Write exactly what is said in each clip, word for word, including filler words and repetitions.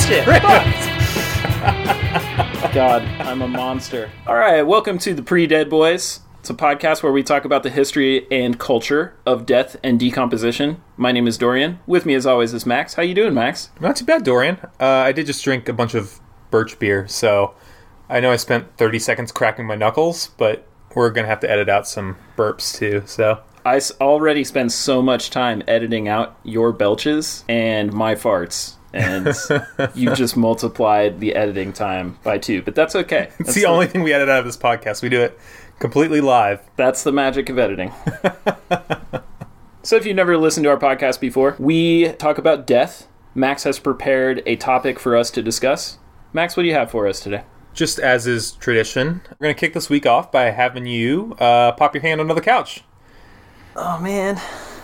missed it. God, I'm a monster. All right, welcome to the Pre-Dead Boys. It's a podcast where we talk about the history and culture of death and decomposition. My name is Dorian. With me, as always, is Max. How you doing, Max? Not too bad, Dorian. Uh, I did just drink a bunch of birch beer, so I know I spent thirty seconds cracking my knuckles, but we're going to have to edit out some burps, too, so... I already spend so much time editing out your belches and my farts, and you just multiplied the editing time by two, but that's okay. It's That's the, the only thing we edit out of this podcast. We do it completely live. That's the magic of editing. So if you've never listened to our podcast before, we talk about death. Max has prepared a topic for us to discuss. Max, what do you have for us today? Just as is tradition, we're going to kick this week off by having you uh, pop your hand under the couch. Oh, man.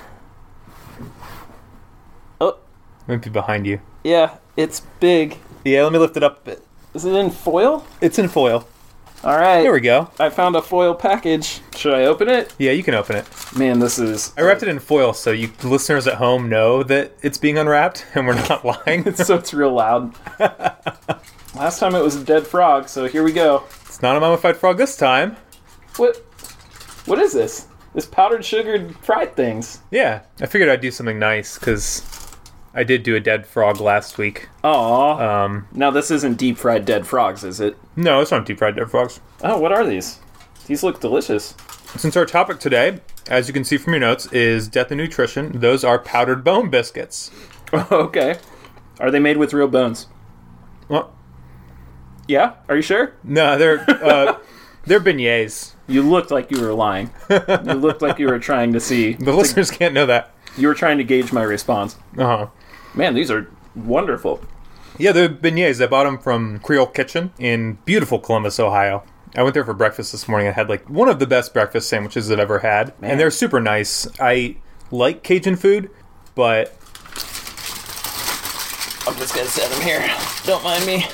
Oh. Might be behind you. Yeah, it's big. Yeah, let me lift it up a bit. Is it in foil? It's in foil. All right. There we go. I found a foil package. Should I open it? Yeah, you can open it. Man, this is... I wrapped it in foil so you listeners at home know that it's being unwrapped and we're not lying. So it's real loud. Last time it was a dead frog, so here we go. It's not a mummified frog this time. What? What is this? This powdered sugared fried things. Yeah, I figured I'd do something nice because I did do a dead frog last week. Aw. Um, now this isn't deep fried dead frogs, is it? no, it's not deep fried dead frogs. Oh, what are these? These look delicious. Since our topic today, as you can see from your notes, is death and nutrition, those are powdered bone biscuits. Okay. Are they made with real bones? Well, Yeah? Are you sure? no, they're uh, they're beignets. You looked like you were lying. You looked like you were trying to see. The listeners can't know that. You were trying to gauge my response. Uh-huh. Man, these are wonderful. Yeah, they're beignets. I bought them from Creole Kitchen in beautiful Columbus, Ohio. I went there for breakfast this morning and had like one of the best breakfast sandwiches I've ever had. Man. And they're super nice. I like Cajun food, but... I'm just going to set them here. Don't mind me.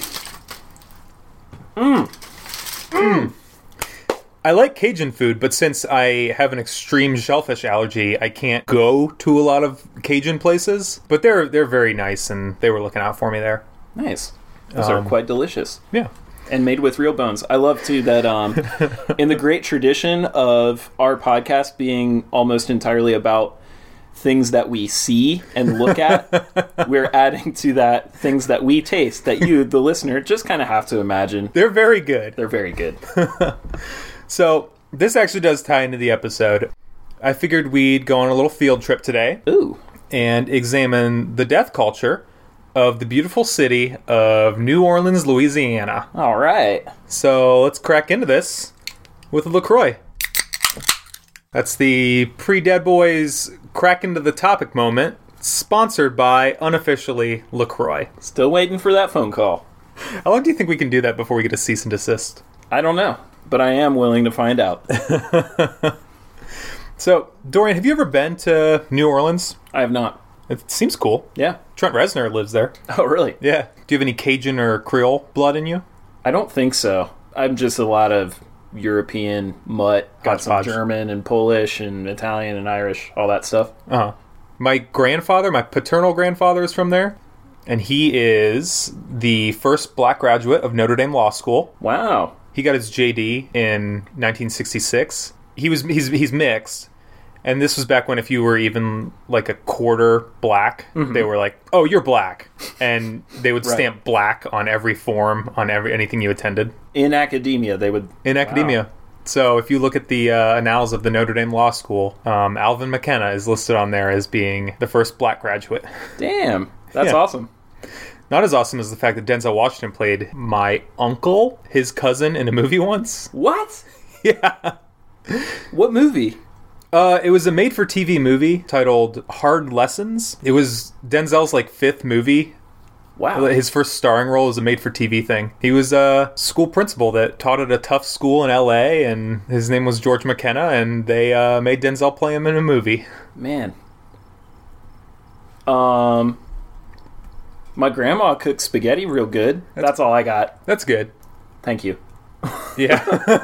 Mmm. Mmm. I like Cajun food, but since I have an extreme shellfish allergy, I can't go to a lot of Cajun places. But they're they're very nice, and they were looking out for me there. Nice. Those Um, are quite delicious. Yeah. And made with real bones. I love, too, that um, in the great tradition of our podcast being almost entirely about things that we see and look at, we're adding to that things that we taste, that you, the listener, just kind of have to imagine. They're very good. They're very good. So, this actually does tie into the episode. I figured we'd go on a little field trip today. Ooh. And examine the death culture of the beautiful city of New Orleans, Louisiana. All right. So, let's crack into this with a LaCroix. That's the Pre-Dead Boys crack into the topic moment, sponsored by, unofficially, LaCroix. Still waiting for that phone call. How long do you think we can do that before we get a cease and desist? I don't know, but I am willing to find out. So, Dorian, have you ever been to New Orleans? I have not. It seems cool. Yeah. Trent Reznor lives there. Oh, really? Yeah. Do you have any Cajun or Creole blood in you? I don't think so. I'm just a lot of European mutt. Got some Hodgepodge. German and Polish and Italian and Irish, all that stuff. Uh-huh. My grandfather, my paternal grandfather is from there. And he is the first black graduate of Notre Dame Law School. Wow. He got his J D in nineteen sixty-six. He was he's he's mixed. And this was back when if you were even like a quarter black, mm-hmm. they were like, "Oh, you're black." And they would Right. stamp black on every form on every anything you attended. In academia, they would... In academia. Wow. So if you look at the uh, annals of the Notre Dame Law School, um, Alvin McKenna is listed on there as being the first black graduate. Damn. That's Yeah. awesome. Not as awesome as the fact that Denzel Washington played my uncle, his cousin, in a movie once. What? Yeah. What movie? Uh, it was a made-for-T V movie titled Hard Lessons. It was Denzel's, like, fifth movie. Wow. His first starring role was a made-for-T V thing. He was a school principal that taught at a tough school in L A, and his name was George McKenna, and they uh, made Denzel play him in a movie. Man. Um... My grandma cooks spaghetti real good. That's, That's all I got. That's good. Thank you. Yeah.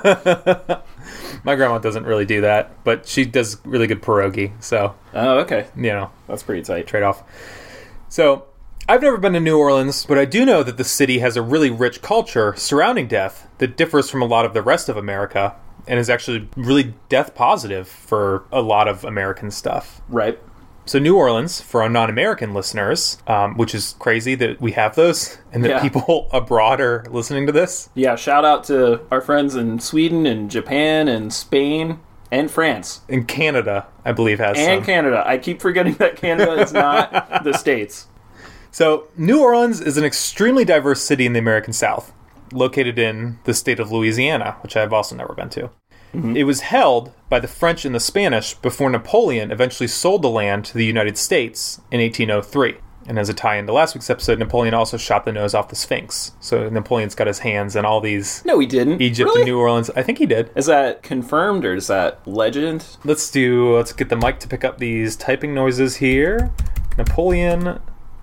My grandma doesn't really do that, but she does really good pierogi, so... Oh, okay. You know. That's pretty tight. Trade-off. So, I've never been to New Orleans, but I do know that the city has a really rich culture surrounding death that differs from a lot of the rest of America and is actually really death positive for a lot of American stuff. Right. So New Orleans, for our non-American listeners, um, which is crazy that we have those and that Yeah. people abroad are listening to this. Yeah, shout out to our friends in Sweden and Japan and Spain and France. And Canada, I believe, has And some. Canada. I keep forgetting that Canada is not the States. So, New Orleans is an extremely diverse city in the American South, located in the state of Louisiana, which I've also never been to. Mm-hmm. It was held by the French and the Spanish before Napoleon eventually sold the land to the United States in eighteen oh three. And as a tie-in to last week's episode, Napoleon also shot the nose off the Sphinx. So Napoleon's got his hands in all these... No, he didn't. Egypt Really? and New Orleans. I think he did. Is that confirmed or is that legend? Let's do... Let's get the mic to pick up these typing noises here. Napoleon...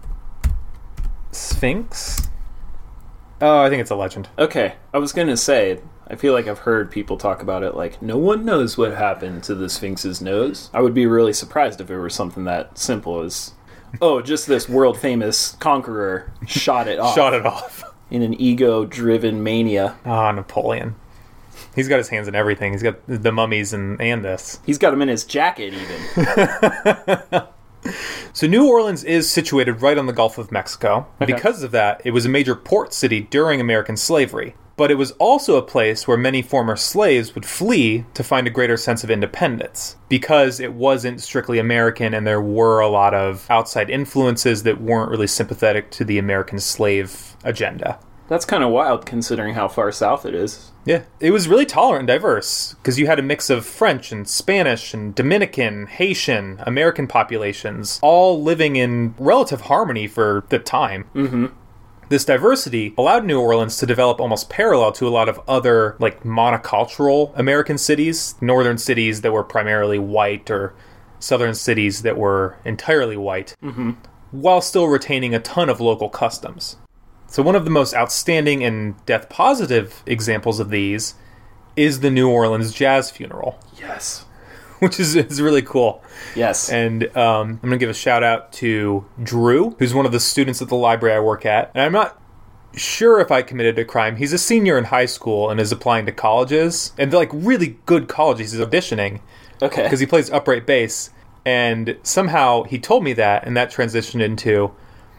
Sphinx? Oh, I think it's a legend. Okay, I was going to say, I feel like I've heard people talk about it like, no one knows what happened to the Sphinx's nose. I would be really surprised if it were something that simple as, oh, just this world-famous conqueror shot it off. Shot it off. In an ego-driven mania. Ah, Napoleon. He's got his hands in everything. He's got the mummies and, and this. He's got him in his jacket, even. So New Orleans is situated right on the Gulf of Mexico. Okay. Because of that, it was a major port city during American slavery. But it was also a place where many former slaves would flee to find a greater sense of independence. Because it wasn't strictly American and there were a lot of outside influences that weren't really sympathetic to the American slave agenda. That's kind of wild considering how far south it is. Yeah, it was really tolerant and diverse because you had a mix of French and Spanish and Dominican, Haitian, American populations, all living in relative harmony for the time. Mm-hmm. This diversity allowed New Orleans to develop almost parallel to a lot of other, like, monocultural American cities, northern cities that were primarily white or southern cities that were entirely white, mm-hmm. while still retaining a ton of local customs. So one of the most outstanding and death-positive examples of these is the New Orleans Jazz Funeral. Yes. Which is, is really cool. Yes. And um, I'm going to give a shout-out to Drew, who's one of the students at the library I work at. And I'm not sure if I committed a crime. He's a senior in high school and is applying to colleges. And they're, like, really good colleges. He's auditioning. Okay. Because he plays upright bass. And somehow he told me that, and that transitioned into...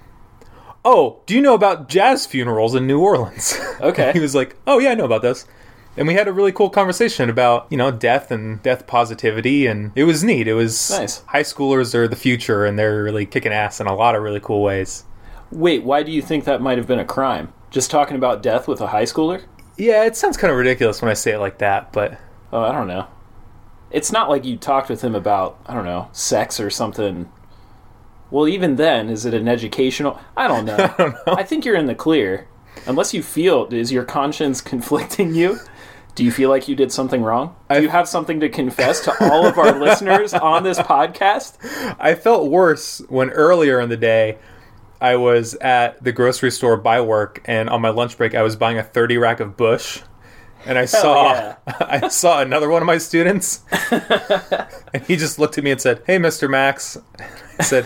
Oh, do you know about jazz funerals in New Orleans? Okay. He was like, oh, yeah, I know about this. And we had a really cool conversation about, you know, death and death positivity, and it was neat. It was nice. High schoolers are the future, and they're really kicking ass in a lot of really cool ways. Wait, why do you think that might have been a crime? Just talking about death with a high schooler? Yeah, it sounds kind of ridiculous when I say it like that, but... Oh, I don't know. It's not like you talked with him about, I don't know, sex or something... Well, even then, is it an educational... I don't know. I don't know. I think you're in the clear. Unless you feel... Is your conscience conflicting you? Do you feel like you did something wrong? Do I've... you have something to confess to all of our listeners on this podcast? I felt worse when earlier in the day, I was at the grocery store by work, and on my lunch break, I was buying a thirty rack of Bush. And I saw yeah. I saw another one of my students. And he just looked at me and said, "Hey, Mister Max." I said...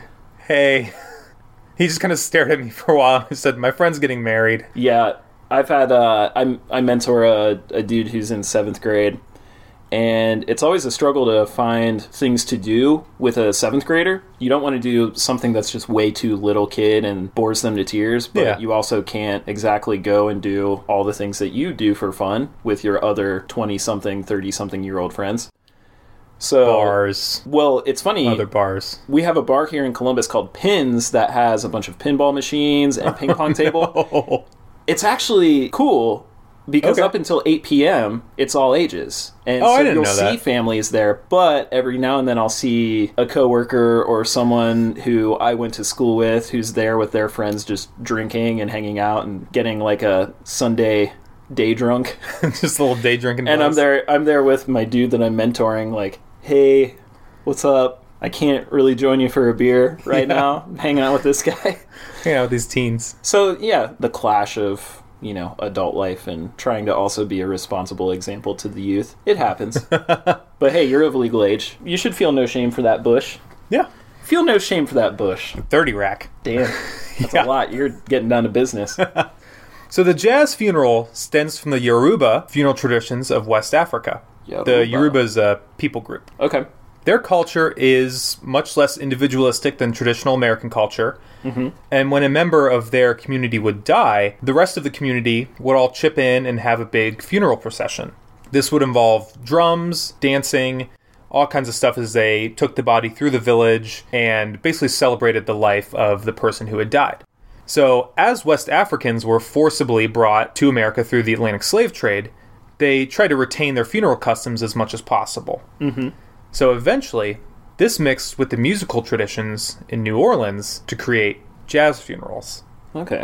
Hey, he just kind of stared at me for a while and said, my friend's getting married. Yeah, I've had, uh, I, I mentor a, a dude who's in seventh grade, and it's always a struggle to find things to do with a seventh grader. You don't want to do something that's just way too little kid and bores them to tears, but yeah. you also can't exactly go and do all the things that you do for fun with your other twenty-something, thirty-something-year-old friends. So, bars. Well, it's funny. Other bars. We have a bar here in Columbus called Pins that has a bunch of pinball machines and ping pong table. Oh. It's actually cool because okay. up until eight p.m., it's all ages. And oh, so I didn't you'll know see that. families there, but every now and then I'll see a coworker or someone who I went to school with who's there with their friends just drinking and hanging out and getting like a Sunday day drunk. Just a little day drinking. And I'm there I'm there with my dude that I'm mentoring, like, hey, what's up? I can't really join you for a beer right yeah. now. I'm hanging out with this guy. Hanging out with these teens. So, yeah, the clash of, you know, adult life and trying to also be a responsible example to the youth. It happens. But hey, you're of legal age. You should feel no shame for that bush. Yeah. Feel no shame for that bush. thirty rack. Damn. That's Yeah. a lot. You're getting down to business. So the jazz funeral stems from the Yoruba funeral traditions of West Africa. Yoruba. The Yoruba is a people group. Okay. Their culture is much less individualistic than traditional American culture. Mm-hmm. And when a member of their community would die, the rest of the community would all chip in and have a big funeral procession. This would involve drums, dancing, all kinds of stuff as they took the body through the village and basically celebrated the life of the person who had died. So as West Africans were forcibly brought to America through the Atlantic slave trade, they tried to retain their funeral customs as much as possible. Mm-hmm. So eventually, this mixed with the musical traditions in New Orleans to create jazz funerals. Okay.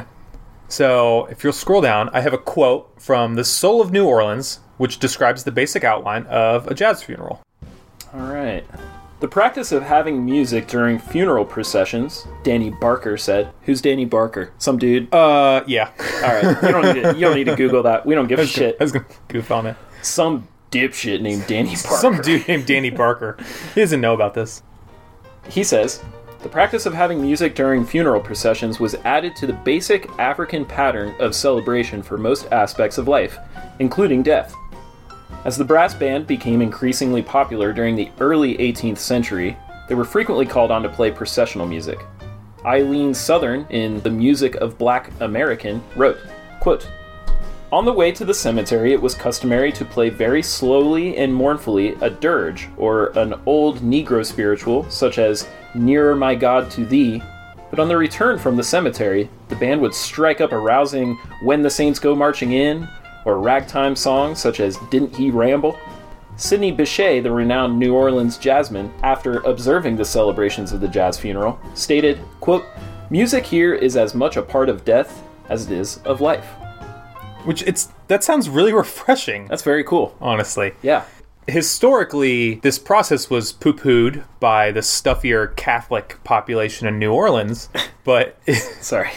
So if you'll scroll down, I have a quote from The Soul of New Orleans, which describes the basic outline of a jazz funeral. All right. The practice of having music during funeral processions, Danny Barker said. Who's Danny Barker? Some dude? Uh, yeah. All right. You don't need to, you don't need to Google that. We don't give I a was gonna, shit. I was going to goof on it. Some dipshit named Danny Barker. Some dude named Danny Barker. He doesn't know about this. He says, the practice of having music during funeral processions was added to the basic African pattern of celebration for most aspects of life, including death. As the brass band became increasingly popular during the early eighteenth century, they were frequently called on to play processional music. Eileen Southern, in The Music of Black American, wrote, quote, on the way to the cemetery, it was customary to play very slowly and mournfully a dirge, or an old Negro spiritual, such as Nearer My God to Thee, but on the return from the cemetery, the band would strike up a rousing When the Saints Go Marching In, or ragtime songs such as Didn't He Ramble? Sidney Bechet, the renowned New Orleans jazzman, after observing the celebrations of the jazz funeral, stated, quote, music here is as much a part of death as it is of life. Which, it's that sounds really refreshing. That's very cool. Honestly. Yeah. Historically, this process was poo-pooed by the stuffier Catholic population in New Orleans, but... Sorry.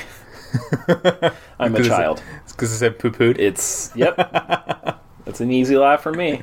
I'm a child. It's because it said poo-pooed? It's, yep. That's an easy laugh for me.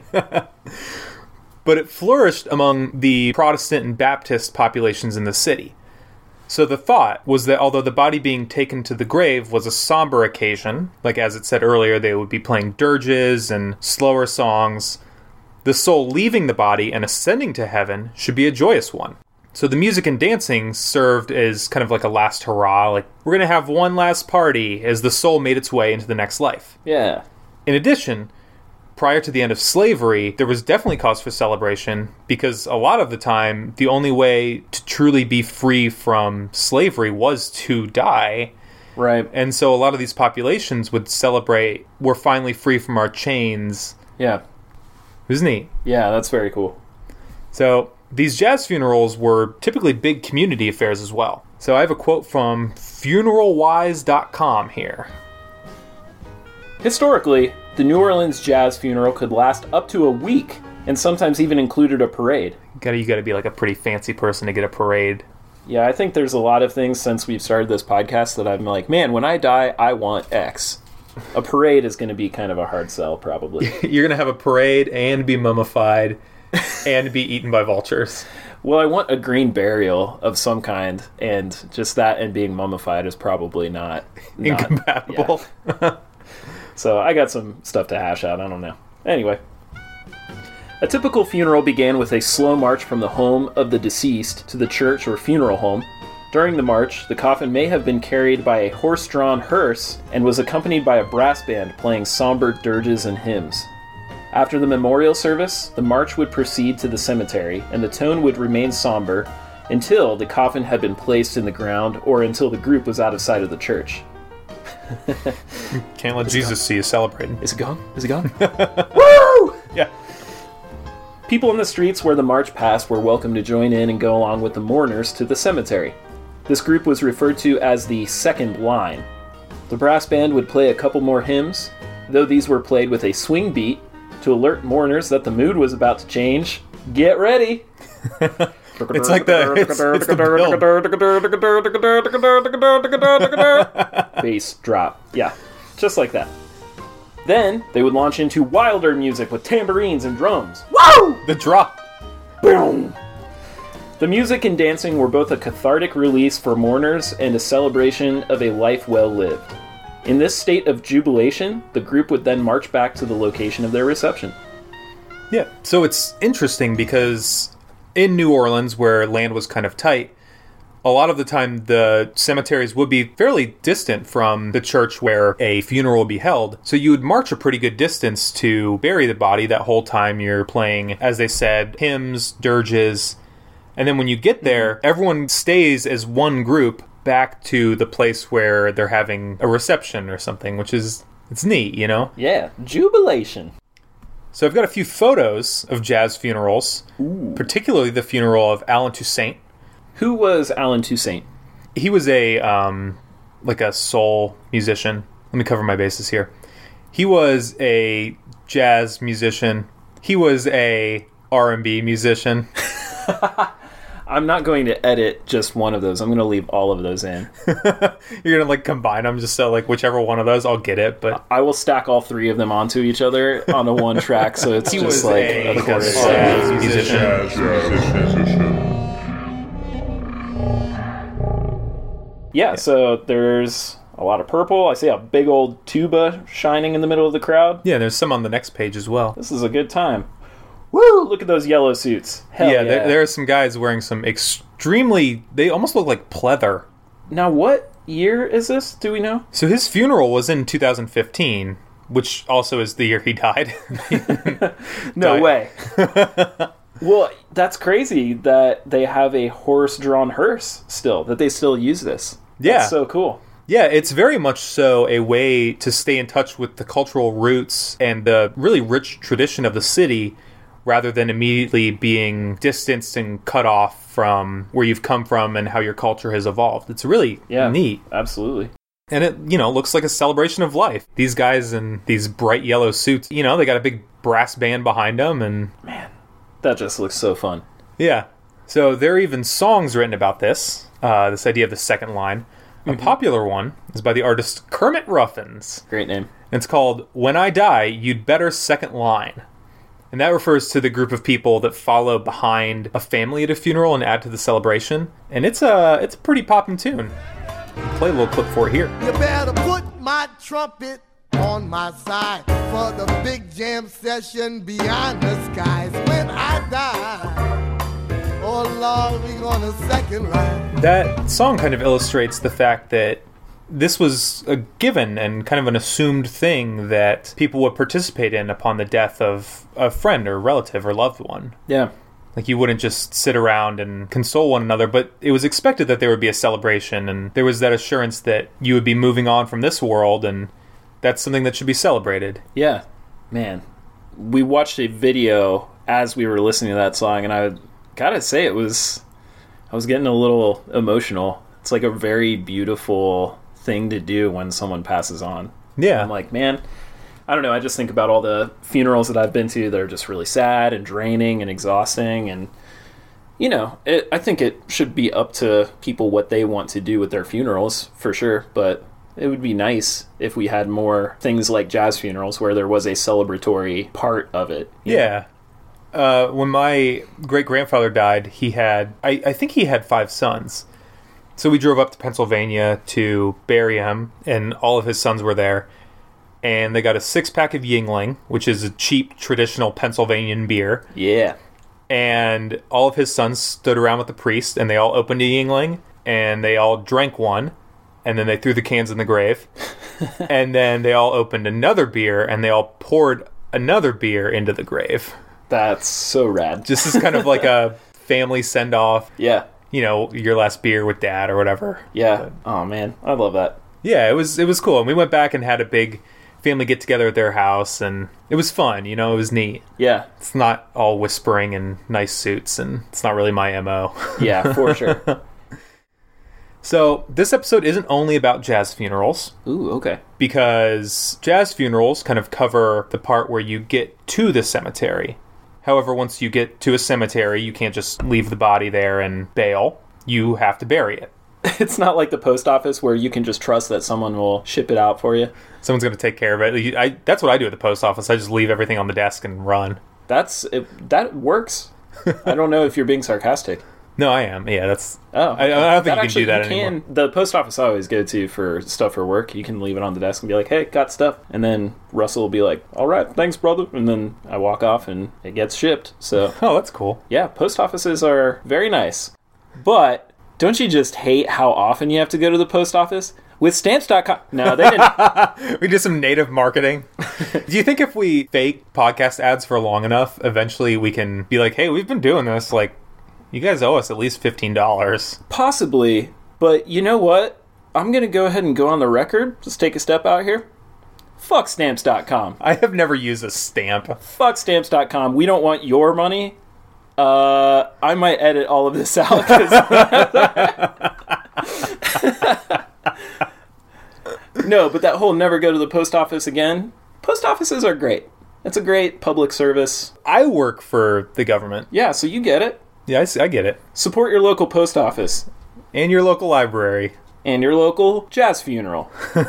But it flourished among the Protestant and Baptist populations in the city. So the thought was that although the body being taken to the grave was a somber occasion, like as it said earlier, they would be playing dirges and slower songs, the soul leaving the body and ascending to heaven should be a joyous one. So the music and dancing served as kind of like a last hurrah, like we're going to have one last party as the soul made its way into the next life. Yeah. In addition, prior to the end of slavery, there was definitely cause for celebration because a lot of the time, the only way to truly be free from slavery was to die. Right. And so a lot of these populations would celebrate, we're finally free from our chains. Yeah. It was neat. Yeah, that's very cool. So these jazz funerals were typically big community affairs as well. So I have a quote from funeral wise dot com here. Historically, the New Orleans jazz funeral could last up to a week, and sometimes even included a parade. Gotta, you gotta be like a pretty fancy person to get a parade. Yeah, I think there's a lot of things since we've started this podcast that I'm like, man, when I die, I want X. A parade is going to be kind of a hard sell, probably. You're gonna have a parade and be mummified and be eaten by vultures. Well, I want a green burial of some kind, and just that and being mummified is probably not... not Incompatible. Yeah. So I got some stuff to hash out. I don't know. Anyway. A typical funeral began with a slow march from the home of the deceased to the church or funeral home. During the march, the coffin may have been carried by a horse-drawn hearse and was accompanied by a brass band playing somber dirges and hymns. After the memorial service, the march would proceed to the cemetery, and the tone would remain somber until the coffin had been placed in the ground or until the group was out of sight of the church. Can't let Jesus see you celebrating. Is it gone? Is it gone? Woo! Yeah. People in the streets where the march passed were welcome to join in and go along with the mourners to the cemetery. This group was referred to as the second line. The brass band would play a couple more hymns, though these were played with a swing beat to alert mourners that the mood was about to change. Get ready! It's like the, it's, it's the build. Bass drop. Yeah, just like that. Then, they would launch into wilder music with tambourines and drums. Woo! The drop. Boom! The music and dancing were both a cathartic release for mourners and a celebration of a life well lived. In this state of jubilation, the group would then march back to the location of their reception. Yeah, so it's interesting because in New Orleans, where land was kind of tight, a lot of the time the cemeteries would be fairly distant from the church where a funeral would be held. So you would march a pretty good distance to bury the body that whole time you're playing, as they said, hymns, dirges. And then when you get there, everyone stays as one group back to the place where they're having a reception or something, which is, it's neat, you know? Yeah, jubilation. So I've got a few photos of jazz funerals, Ooh. particularly the funeral of Allen Toussaint. Who was Allen Toussaint? He was a, um, like a soul musician. Let me cover my bases here. He was a jazz musician. He was a R and B musician. I'm not going to edit just one of those. I'm going to leave all of those in. You're going to, like, combine them just so, like, whichever one of those, I'll get it, but... I will stack all three of them onto each other on a one track, so it's he just was like a, a like a chorus. jazz musician. Jazz musician. Yeah, yeah, so there's a lot of purple. I see a big old tuba shining in the middle of the crowd. Yeah, there's some on the next page as well. This is a good time. Woo! Look at those yellow suits. Hell yeah. yeah. There, there are some guys wearing some extremely... They almost look like pleather. Now, what year is this? Do we know? So his funeral was in two thousand fifteen, which also is the year he died. No died. way. Well, that's crazy that they have a horse-drawn hearse still, that they still use this. Yeah. That's so cool. Yeah, it's very much so a way to stay in touch with the cultural roots and the really rich tradition of the city, rather than immediately being distanced and cut off from where you've come from and how your culture has evolved. It's really yeah, neat. Absolutely. And it, you know, looks like a celebration of life. These guys in these bright yellow suits, you know, they got a big brass band behind them, and... Man, that just looks so fun. Yeah. So there are even songs written about this, uh, this idea of the second line. A Mm-hmm. popular one is by the artist Kermit Ruffins. Great name. It's called When I Die, You'd Better Second Line. And that refers to the group of people that follow behind a family at a funeral and add to the celebration. And it's a, it's a pretty poppin' tune. I'll play a little clip for it here. You better put my trumpet on my side for the big jam session beyond the skies. When I die, oh Lord, we gonna second line. That song kind of illustrates the fact that this was a given and kind of an assumed thing that people would participate in upon the death of a friend or relative or loved one. Yeah. Like, you wouldn't just sit around and console one another, but it was expected that there would be a celebration, and there was that assurance that you would be moving on from this world, and that's something that should be celebrated. Yeah. Man. We watched a video as we were listening to that song, and I gotta say it was... I was getting a little emotional. It's like a very beautiful thing to do when someone passes on. Yeah. I'm like, man, I don't know. I just think about all the funerals that I've been to that are just really sad and draining and exhausting. And, you know, it, I think it should be up to people what they want to do with their funerals, for sure. But it would be nice if we had more things like jazz funerals where there was a celebratory part of it. Yeah. Uh, when my great-grandfather died, he had, I, I think he had five sons. So we drove up to Pennsylvania to bury him, and all of his sons were there. And they got a six-pack of Yingling, which is a cheap, traditional Pennsylvanian beer. Yeah. And all of his sons stood around with the priest, and they all opened a Yingling, and they all drank one, and then they threw the cans in the grave. And then they all opened another beer, and they all poured another beer into the grave. That's so rad. Just as kind of like a family send-off. Yeah. You know, your last beer with dad or whatever. Yeah. But, oh, man. I love that. yeah, it was it was cool. And we went back and had a big family get-together at their house, and it was fun. You know, it was neat. Yeah. It's not all whispering and nice suits, and it's not really my M O. Yeah, for sure. So, this episode isn't only about jazz funerals. Ooh, okay. Because jazz funerals kind of cover the part where you get to the cemetery. However, once you get to a cemetery, you can't just leave the body there and bail. You have to bury it. It's not like the post office where you can just trust that someone will ship it out for you. Someone's going to take care of it. I, that's what I do at the post office. I just leave everything on the desk and run. That's it, that works. I don't know if you're being sarcastic. No, I am. Yeah, that's... Oh. I, I don't think that you actually, can do that you anymore. can, the post office I always go to for stuff for work, you can leave it on the desk and be like, hey, got stuff. And then Russell will be like, all right, thanks, brother. And then I walk off and it gets shipped. So, Oh, that's cool. yeah, post offices are very nice. But don't you just hate how often you have to go to the post office? With Stamps dot com... No, they didn't... We did some native marketing. Do you think if we fake podcast ads for long enough, eventually we can be like, hey, we've been doing this, like, you guys owe us at least fifteen dollars. Possibly. But you know what? I'm going to go ahead and go on the record. Just take a step out here. Fuck Stamps dot com. I have never used a stamp. Fuck Stamps dot com. We don't want your money. Uh, I might edit all of this out. 'Cause no, but that whole never go to the post office again. Post offices are great. It's a great public service. I work for the government. Yeah, so you get it. Yeah, I, see, I get it. Support your local post office And your local library. and your local jazz funeral.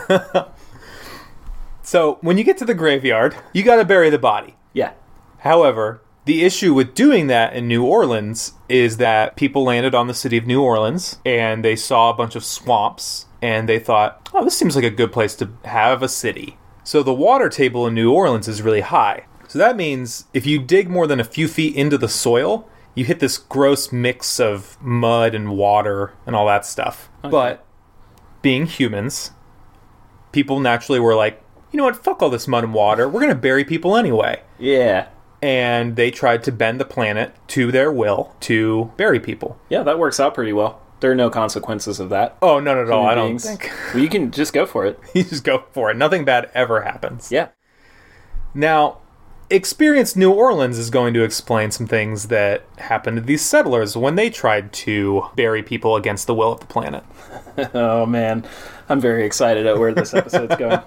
So, when you get to the graveyard, you gotta bury the body. Yeah. However, the issue with doing that in New Orleans is that people landed on the city of New Orleans and they saw a bunch of swamps and they thought, oh, this seems like a good place to have a city. So the water table in New Orleans is really high. So that means if you dig more than a few feet into the soil, you hit this gross mix of mud and water and all that stuff. Okay. But being humans, people naturally were like, you know what, fuck all this mud and water. We're going to bury people anyway. Yeah. And they tried to bend the planet to their will to bury people. Yeah, that works out pretty well. There are no consequences of that. Oh, none at all. Human I don't beings. think. Well, you can just go for it. You just go for it. Nothing bad ever happens. Yeah. Now, Experience New Orleans is going to explain some things that happened to these settlers when they tried to bury people against the will of the planet. Oh, man. I'm very excited at where this episode's going.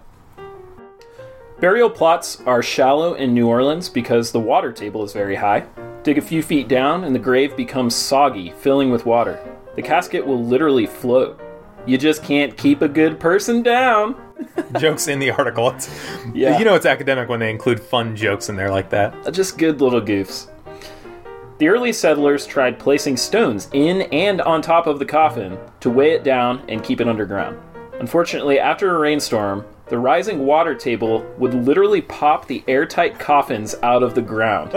Burial plots are shallow in New Orleans because the water table is very high. Dig a few feet down and the grave becomes soggy, filling with water. The casket will literally float. You just can't keep a good person down. Jokes in the article. It's, Yeah. You know it's academic when they include fun jokes in there like that. Just good little goofs. The early settlers tried placing stones in and on top of the coffin to weigh it down and keep it underground. Unfortunately, after a rainstorm, the rising water table would literally pop the airtight coffins out of the ground.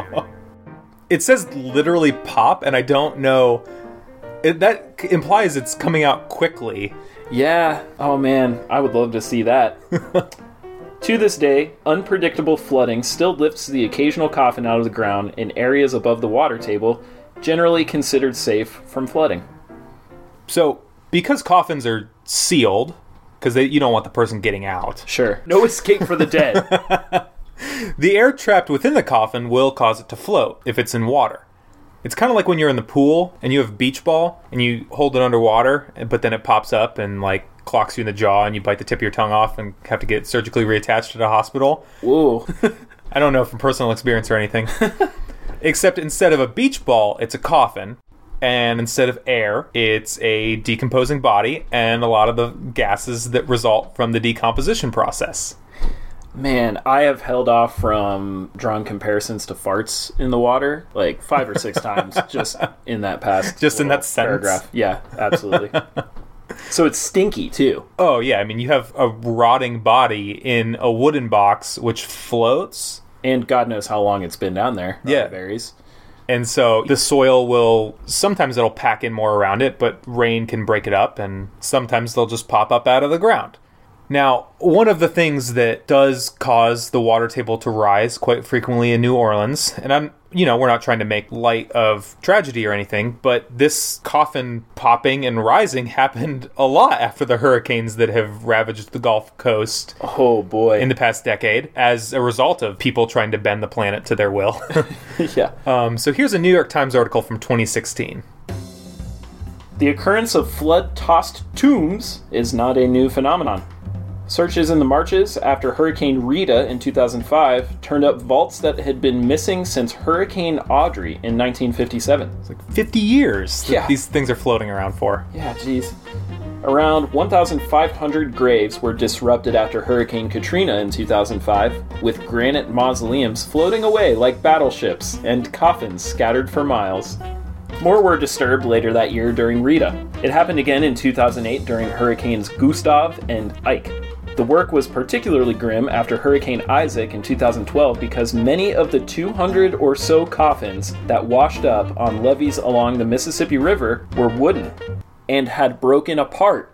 It says literally pop, and I don't know. It, that implies it's coming out quickly. Yeah, oh man, I would love to see that. To this day, unpredictable flooding still lifts the occasional coffin out of the ground in areas above the water table, generally considered safe from flooding. So, because coffins are sealed, because you don't want the person getting out, Sure. No escape for the dead. the air trapped within the coffin will cause it to float if it's in water. It's kind of like when you're in the pool and you have a beach ball and you hold it underwater, but then it pops up and like clocks you in the jaw and you bite the tip of your tongue off and have to get surgically reattached at a hospital. Whoa. I don't know from personal experience or anything. Except instead of a beach ball, it's a coffin. And instead of air, it's a decomposing body and a lot of the gases that result from the decomposition process. Man, I have held off from drawing comparisons to farts in the water like five or six times just in that past Just in little that sentence? paragraph. Yeah, absolutely. So it's stinky too. Oh, yeah. I mean, you have a rotting body in a wooden box which floats. And God knows how long it's been down there. Yeah. It varies. And so the soil will, sometimes it'll pack in more around it, but rain can break it up, and sometimes they'll just pop up out of the ground. Now, one of the things that does cause the water table to rise quite frequently in New Orleans, and I'm, you know, we're not trying to make light of tragedy or anything, but this coffin popping and rising happened a lot after the hurricanes that have ravaged the Gulf Coast Oh boy. in the past decade as a result of people trying to bend the planet to their will. Yeah. um, so here's a New York Times article from twenty sixteen. The occurrence of flood-tossed tombs is not a new phenomenon. Searches in the marshes after Hurricane Rita in two thousand five turned up vaults that had been missing since Hurricane Audrey in nineteen fifty-seven. It's like fifty years that Yeah. these things are floating around for. Yeah, geez. Around one thousand five hundred graves were disrupted after Hurricane Katrina in two thousand five, with granite mausoleums floating away like battleships and coffins scattered for miles. More were disturbed later that year during Rita. It happened again in two thousand eight during Hurricanes Gustav and Ike. The work was particularly grim after Hurricane Isaac in two thousand twelve because many of the two hundred or so coffins that washed up on levees along the Mississippi River were wooden and had broken apart.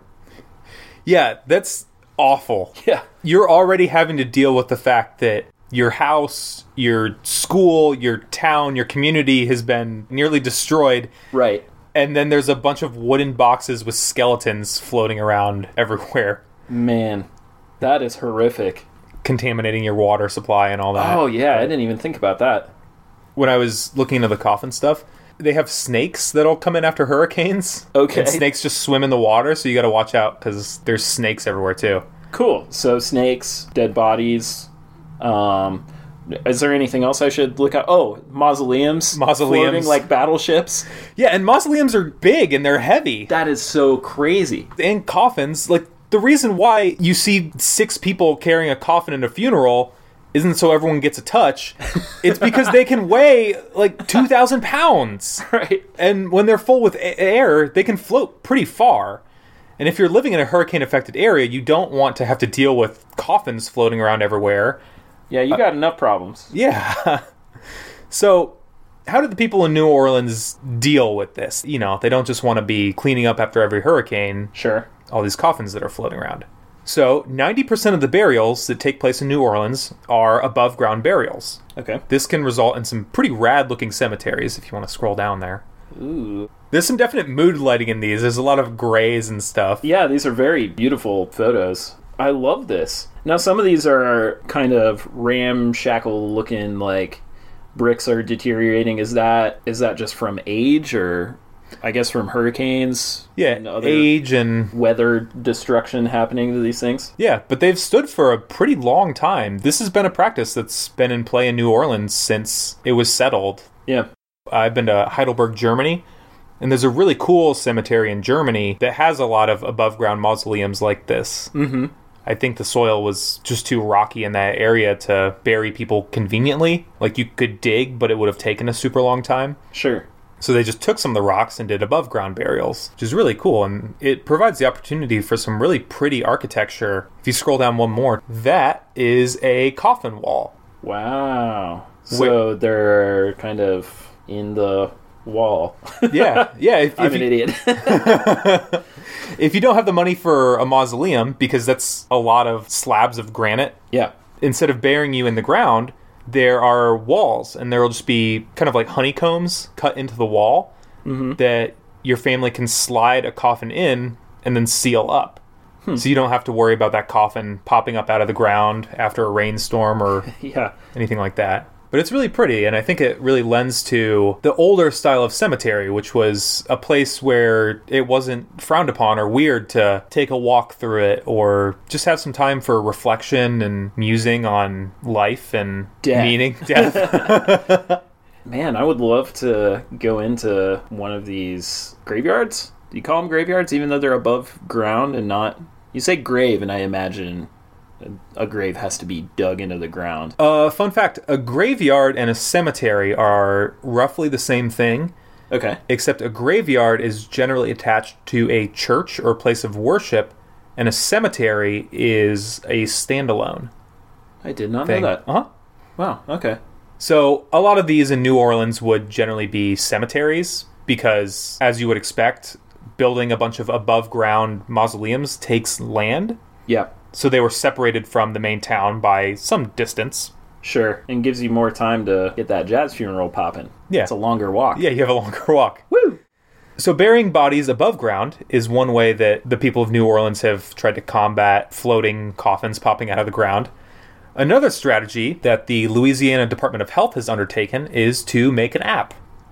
Yeah, that's awful. Yeah. You're already having to deal with the fact that your house, your school, your town, your community has been nearly destroyed. Right. And then there's a bunch of wooden boxes with skeletons floating around everywhere. Man, that is horrific. Contaminating your water supply and all that. Oh, yeah, I didn't even think about that. When I was looking into the coffin stuff, they have snakes that'll come in after hurricanes. Okay. And snakes just swim in the water, so you gotta watch out because there's snakes everywhere too. Cool. So snakes, dead bodies. Um, is there anything else I should look at? Oh, mausoleums. Mausoleums. Floating like battleships. Yeah, and mausoleums are big and they're heavy. That is so crazy. And coffins, like, the reason why you see six people carrying a coffin in a funeral isn't so everyone gets a touch. It's because they can weigh like two thousand pounds. Right. And when they're full with a- air, they can float pretty far. And if you're living in a hurricane-affected area, you don't want to have to deal with coffins floating around everywhere. Yeah, you got uh, enough problems. Yeah. So, how did the people in New Orleans deal with this? You know, they don't just want to be cleaning up after every hurricane. Sure. All these coffins that are floating around. So, ninety percent of the burials that take place in New Orleans are above-ground burials. Okay. This can result in some pretty rad-looking cemeteries, if you want to scroll down there. Ooh. There's some definite mood lighting in these. There's a lot of grays and stuff. Yeah, these are very beautiful photos. I love this. Now, some of these are kind of ramshackle-looking, like, bricks are deteriorating. Is that is that just from age, or I guess from hurricanes? Yeah, and other age and weather destruction happening to these things? Yeah, but they've stood for a pretty long time. This has been a practice that's been in play in New Orleans since it was settled. Yeah. I've been to Heidelberg, Germany, and there's a really cool cemetery in Germany that has a lot of above-ground mausoleums like this. Mm-hmm. I think the soil was just too rocky in that area to bury people conveniently. Like, you could dig, but it would have taken a super long time. Sure. So they just took some of the rocks and did above-ground burials, which is really cool, and it provides the opportunity for some really pretty architecture. If you scroll down one more, that is a coffin wall. Wow. So Wait. They're kind of in the wall. Yeah, yeah. If, I'm if an you, idiot. If you don't have the money for a mausoleum, because that's a lot of slabs of granite, yeah. Instead of burying you in the ground, there are walls, and there will just be kind of like honeycombs cut into the wall mm-hmm. that your family can slide a coffin in and then seal up. Hmm. So you don't have to worry about that coffin popping up out of the ground after a rainstorm or yeah. anything like that. But it's really pretty, and I think it really lends to the older style of cemetery, which was a place where it wasn't frowned upon or weird to take a walk through it or just have some time for reflection and musing on life and death. meaning. Death. Man, I would love to go into one of these graveyards. Do you call them graveyards, even though they're above ground and not... You say grave, and I imagine... a grave has to be dug into the ground. Uh, fun fact, a graveyard and a cemetery are roughly the same thing. Okay. Except a graveyard is generally attached to a church or place of worship, and a cemetery is a standalone I did not thing. know that. Uh-huh. Wow, okay. So a lot of these in New Orleans would generally be cemeteries because, as you would expect, building a bunch of above-ground mausoleums takes land. Yeah. So they were separated from the main town by some distance. Sure, and gives you more time to get that jazz funeral popping. Yeah. It's a longer walk. Yeah, you have a longer walk. Woo! So burying bodies above ground is one way that the people of New Orleans have tried to combat floating coffins popping out of the ground. Another strategy that the Louisiana Department of Health has undertaken is to make an app.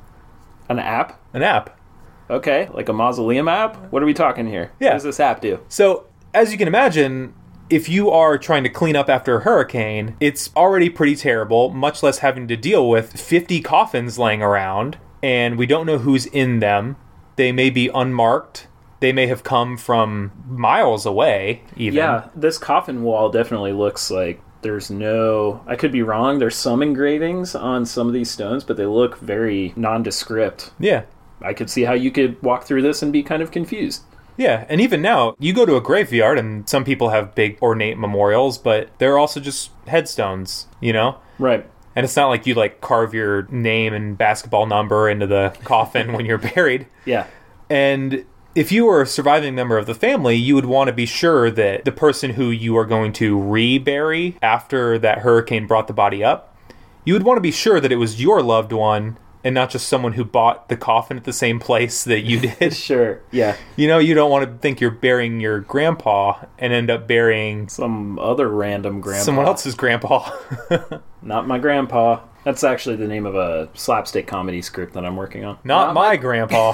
An app? An app. Okay, like a mausoleum app? What are we talking here? Yeah. What does this app do? So, as you can imagine, if you are trying to clean up after a hurricane, it's already pretty terrible, much less having to deal with fifty coffins laying around, and we don't know who's in them. They may be unmarked. They may have come from miles away, even. Yeah, this coffin wall definitely looks like there's no... I could be wrong. There's some engravings on some of these stones, but they look very nondescript. Yeah. I could see how you could walk through this and be kind of confused. Yeah, and even now, you go to a graveyard, and some people have big ornate memorials, but they're also just headstones, you know? Right. And it's not like you, like, carve your name and basketball number into the coffin when you're buried. Yeah. And if you were a surviving member of the family, you would want to be sure that the person who you are going to rebury after that hurricane brought the body up, you would want to be sure that it was your loved one and not just someone who bought the coffin at the same place that you did. Sure, yeah. You know, you don't want to think you're burying your grandpa and end up burying some other random grandpa. Someone else's grandpa. Not my grandpa. That's actually the name of a slapstick comedy script that I'm working on. Not, Not my, my grandpa.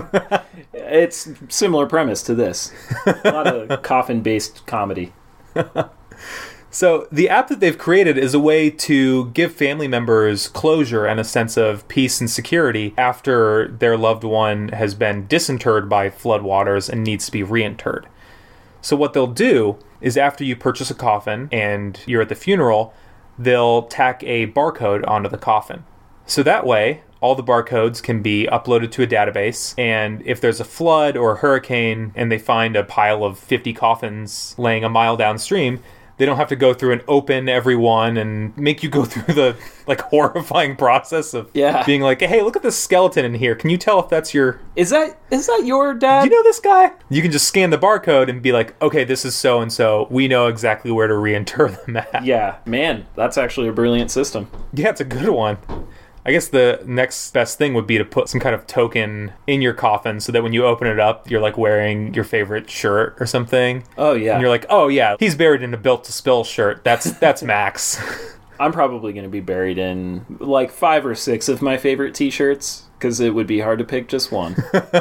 It's similar premise to this. A lot of coffin-based comedy. So the app that they've created is a way to give family members closure and a sense of peace and security after their loved one has been disinterred by floodwaters and needs to be reinterred. So what they'll do is after you purchase a coffin and you're at the funeral, they'll tack a barcode onto the coffin. So that way, all the barcodes can be uploaded to a database, and if there's a flood or a hurricane and they find a pile of fifty coffins laying a mile downstream, they don't have to go through and open every one and make you go through the like horrifying process of yeah. being like, hey, look at this skeleton in here. Can you tell if that's your... Is that is that your dad? Do you know this guy? You can just scan the barcode and be like, okay, this is so-and-so. We know exactly where to reinter them at. Yeah, man, that's actually a brilliant system. Yeah, it's a good one. I guess the next best thing would be to put some kind of token in your coffin so that when you open it up, you're like wearing your favorite shirt or something. Oh, yeah. And you're like, oh, yeah, he's buried in a Built to Spill shirt. That's that's Max. I'm probably going to be buried in like five or six of my favorite t-shirts because it would be hard to pick just one.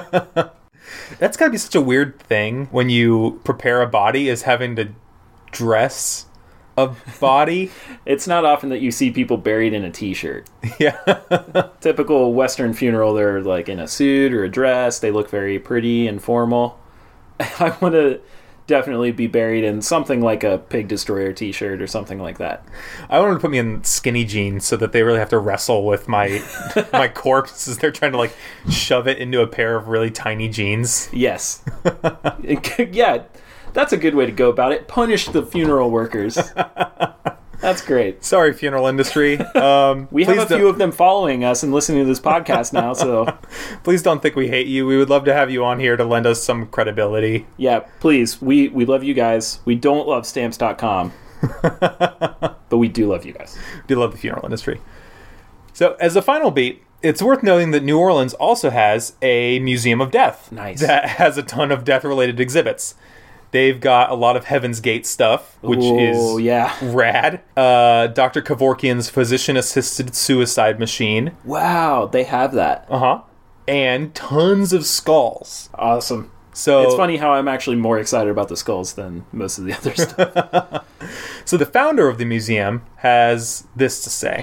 That's got to be such a weird thing when you prepare a body, is having to dress a body. It's not often that you see people buried in a t-shirt. Yeah. Typical Western funeral, they're like in a suit or a dress. They look very pretty and formal. I want to definitely be buried in something like a Pig Destroyer t-shirt or something like that. I wanted to put me in skinny jeans so that they really have to wrestle with my my corpse as they're trying to like shove it into a pair of really tiny jeans. Yes. Yeah. That's a good way to go about it. Punish the funeral workers. That's great. Sorry, funeral industry. Um, we have a few of them following us and listening to this podcast now, so... Please don't think we hate you. We would love to have you on here to lend us some credibility. Yeah, please. We, we love you guys. We don't love stamps dot com. But we do love you guys. We do love the funeral industry. So, as a final beat, it's worth noting that New Orleans also has a Museum of Death. Nice. That has a ton of death-related exhibits. They've got a lot of Heaven's Gate stuff, which Ooh, is yeah. rad. Uh, Doctor Kevorkian's physician-assisted suicide machine. Wow, they have that. Uh-huh. And tons of skulls. Awesome. So it's funny how I'm actually more excited about the skulls than most of the other stuff. So the founder of the museum has this to say.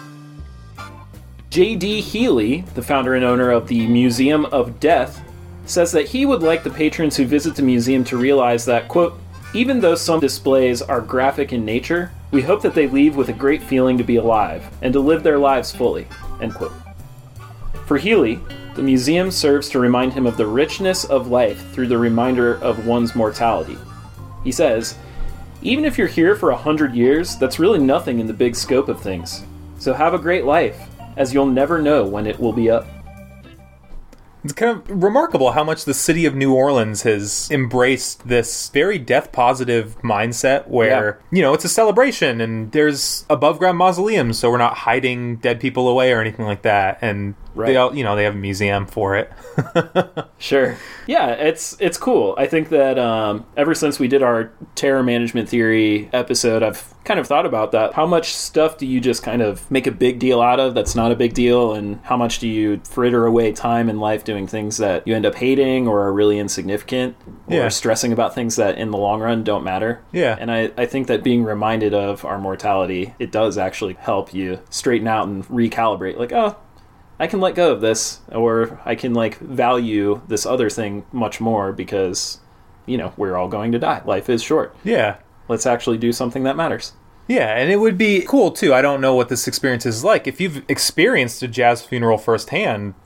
J D Healy, the founder and owner of the Museum of Death, says that he would like the patrons who visit the museum to realize that, quote, even though some displays are graphic in nature, we hope that they leave with a great feeling to be alive and to live their lives fully, end quote. For Healy, the museum serves to remind him of the richness of life through the reminder of one's mortality. He says, even if you're here for a hundred years, that's really nothing in the big scope of things. So have a great life, as you'll never know when it will be up. It's kind of remarkable how much the city of New Orleans has embraced this very death-positive mindset where, yeah. you know, it's a celebration and there's above-ground mausoleums, so we're not hiding dead people away or anything like that. And right. they all, you know, they have a museum for it. Sure. Yeah, it's it's cool. I think that um, ever since we did our terror management theory episode, I've kind of thought about that. How much stuff do you just kind of make a big deal out of that's not a big deal, and how much do you fritter away time in life doing things that you end up hating or are really insignificant, or yeah. stressing about things that in the long run don't matter? Yeah. And I, I think that being reminded of our mortality, it does actually help you straighten out and recalibrate. Like, oh, I can let go of this, or I can like value this other thing much more because, you know, we're all going to die. Life is short. Yeah. Let's actually do something that matters. Yeah, and it would be cool, too. I don't know what this experience is like. If you've experienced a jazz funeral firsthand,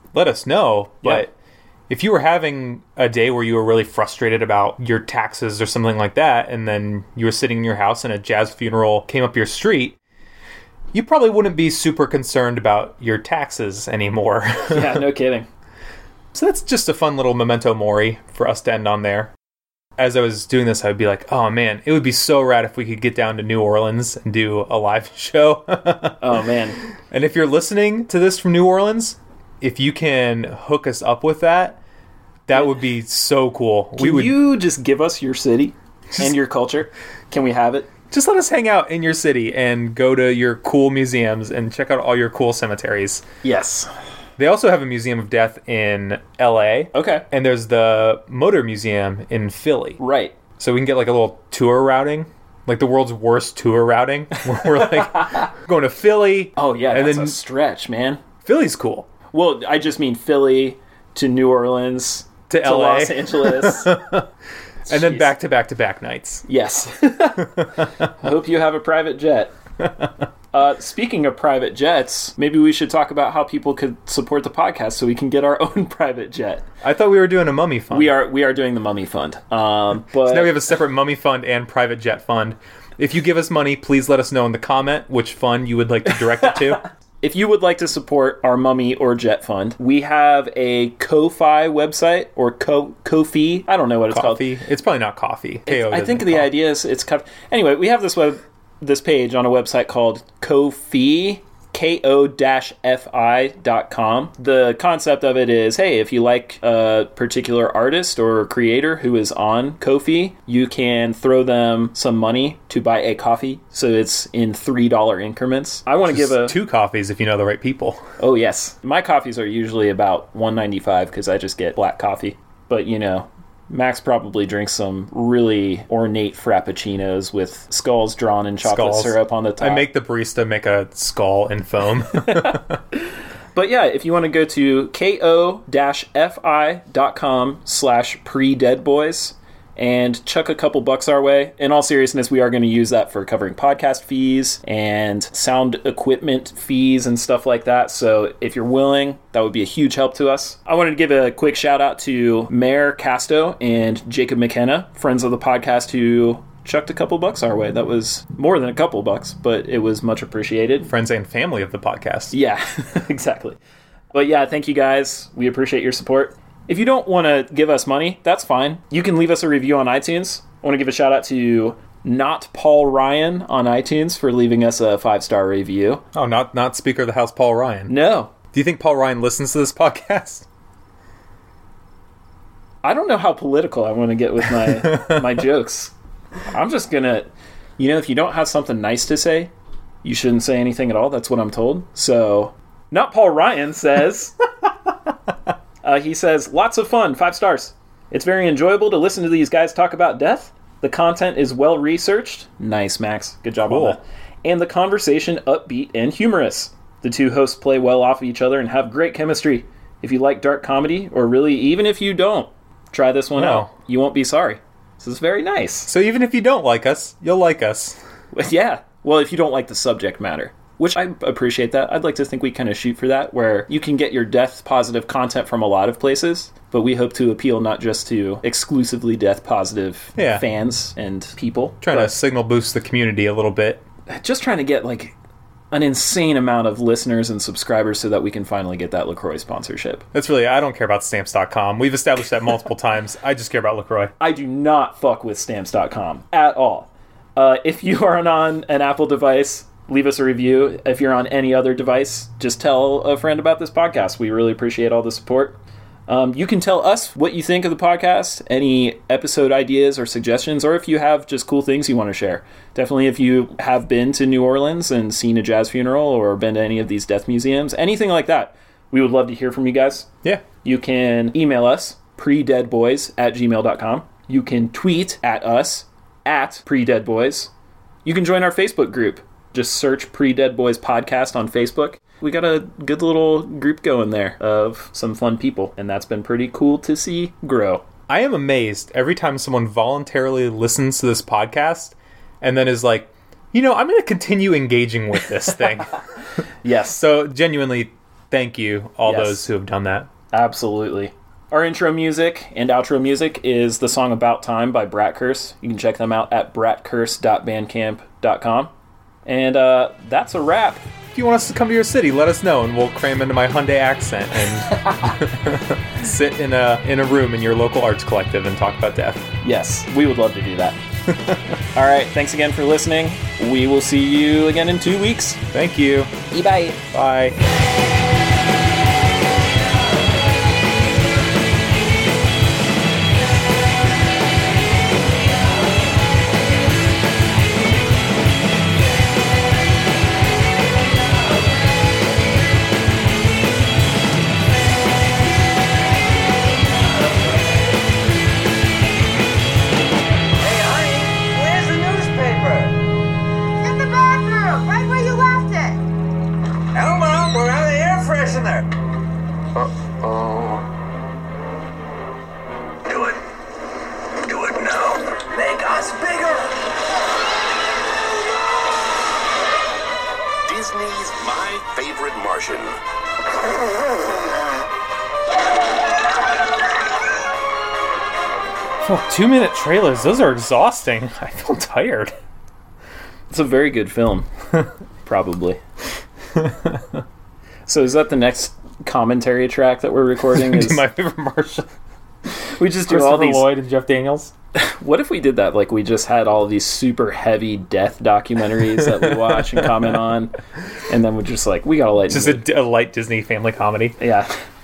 let us know. But Yeah. if you were having a day where you were really frustrated about your taxes or something like that, and then you were sitting in your house and a jazz funeral came up your street, you probably wouldn't be super concerned about your taxes anymore. Yeah, no kidding. So that's just a fun little memento mori for us to end on there. As I was doing this, I'd be like, oh man, it would be so rad if we could get down to New Orleans and do a live show. Oh, man. And if you're listening to this from New Orleans, if you can hook us up with that, that would be so cool. Can we would you just give us your city and your culture? Can we have it? just let us hang out in your city and go to your cool museums and check out all your cool cemeteries. Yes. They also have a Museum of Death in L A. Okay. And there's the Motor Museum in Philly. Right. So we can get like a little tour routing, like the world's worst tour routing. Where we're like going to Philly. Oh, yeah, and that's then a stretch, man. Philly's cool. Well, I just mean Philly to New Orleans To L A. Los Angeles. And then Jeez. back to back to back nights. Yes. I hope you have a private jet. Uh, speaking of private jets, maybe we should talk about how people could support the podcast so we can get our own private jet. I thought we were doing a mummy fund. We are we are doing the Mummy Fund. Um, but So now we have a separate mummy fund and private jet fund. If you give us money, please let us know in the comment which fund you would like to direct it to. if you would like to support our Mummy or Jet Fund, we have a Ko-Fi website or Ko Ko-Fi. I don't know what it's Coffee. called. It's probably not coffee. K O I think doesn't the coffee. idea is it's covered. Anyway, we have this web this page on a website called Ko-Fi, K O F I dot com. The concept of it is, hey, if you like a particular artist or creator who is on Ko-Fi, you can throw them some money to buy a coffee. So it's in three dollar increments. I want to give a... two coffees if you know the right people. Oh, yes. My coffees are usually about one ninety-five because I just get black coffee. But, you know, Max probably drinks some really ornate frappuccinos with skulls drawn in chocolate Skulls. syrup on the top. I make the barista make a skull in foam. But yeah, if you want to go to Ko F I dot com slash pre-deadboys and chuck a couple bucks our way. In all seriousness, we are going to use that for covering podcast fees and sound equipment fees and stuff like that. So if you're willing, that would be a huge help to us. I wanted to give a quick shout out to Mayor Casto and Jacob McKenna, friends of the podcast, who chucked a couple bucks our way. That was more than a couple bucks, but it was much appreciated. Friends and family of the podcast. Yeah, exactly. But yeah, thank you guys. We appreciate your support. If you don't want to give us money, that's fine. You can leave us a review on iTunes. I want to give a shout out to Not Paul Ryan on iTunes for leaving us a five-star review. Oh, not not Speaker of the House Paul Ryan. No, Do you think Paul Ryan listens to this podcast? I don't know how political I want to get with my my jokes. I'm just going to, you know, if you don't have something nice to say, you shouldn't say anything at all. That's what I'm told. So, Not Paul Ryan says... Uh, he says, lots of fun, five stars. It's very enjoyable to listen to these guys talk about death. The content is well researched. Nice, Max. Good job Cool. on that. And the conversation upbeat and humorous. The two hosts play well off each other and have great chemistry. If you like dark comedy, or really even if you don't, try this one No. out. You won't be sorry. This is very nice. So even if you don't like us, you'll like us. Yeah. Well, if you don't like the subject matter. Which I appreciate that. I'd like to think we kind of shoot for that, where you can get your death-positive content from a lot of places, but we hope to appeal not just to exclusively death-positive Yeah. fans and people. Trying but to signal boost the community a little bit. just trying to get, like, an insane amount of listeners and subscribers so that we can finally get that LaCroix sponsorship. That's really, I don't care about stamps dot com. We've established that multiple times. I just care about LaCroix. I do not fuck with stamps dot com at all. Uh, if you are on an Apple device, leave us a review. If you're on any other device, just tell a friend about this podcast. We really appreciate all the support. Um, you can tell us what you think of the podcast, any episode ideas or suggestions, or if you have just cool things you want to share. Definitely if you have been to New Orleans and seen a jazz funeral or been to any of these death museums, anything like that. We would love to hear from you guys. Yeah. You can email us, predeadboys at gmail dot com. You can tweet at us, at predeadboys. You can join our Facebook group. Just search Pre-Dead Boys Podcast on Facebook. We got a good little group going there of some fun people, and that's been pretty cool to see grow. I am amazed every time someone voluntarily listens to this podcast and then is like, you know, I'm going to continue engaging with this thing. Yes. So genuinely, thank you, all Yes. those who have done that. Absolutely. Our intro music and outro music is the song About Time by Brat Curse. You can check them out at brat curse dot bandcamp dot com. And uh, that's a wrap. If you want us to come to your city, let us know, and we'll cram into my Hyundai accent and sit in a in a room in your local arts collective and talk about death. Yes, we would love to do that. All right, thanks again for listening. We will see you again in two weeks. Thank you. Bye. Bye. Disney's My Favorite Martian. Oh, two minute trailers, those are exhausting. I feel tired. It's a very good film. Probably. So is that the next commentary track that we're recording? Is My Favorite Martian. we just do all these... Lloyd and Jeff Daniels. What if we did that? Like, we just had all these super heavy death documentaries that we watch and comment on, and then we're just like, we gotta lighten Just it. a, a light Disney family comedy. Yeah.